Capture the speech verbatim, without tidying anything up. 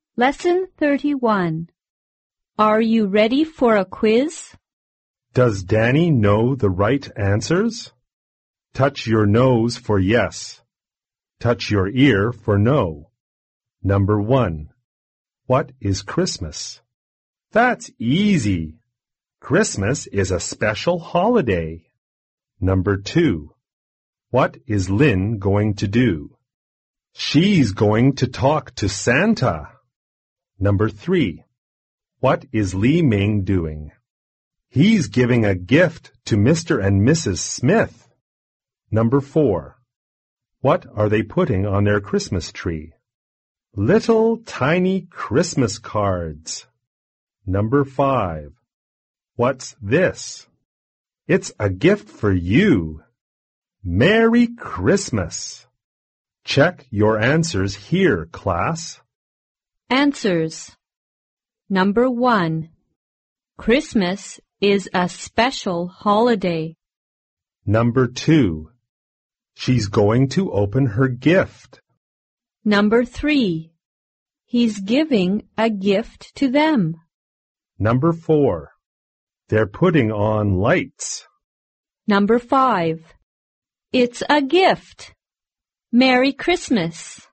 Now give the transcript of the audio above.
Lesson thirty-one. Are you ready for a quiz? Does Danny know the right answers? Touch your nose for yes. Touch your ear for no. Number one. What is Christmas? That's easy. Christmas is a special holiday. Number two. What is Lynn going to do? She's going to talk to Santa. Number three. What is Li Ming doing? He's giving a gift to Mister and Missus Smith. Number four. What are they putting on their Christmas tree? Little tiny Christmas cards. Number five. What's this? It's a gift for you. Merry Christmas. Check your answers here, class. Answers. Number one. Christmas is a special holiday. Number two. She's going to open her gift. Number three. He's giving a gift to them. Number four. They're putting on lights. Number five. It's a gift. Merry Christmas.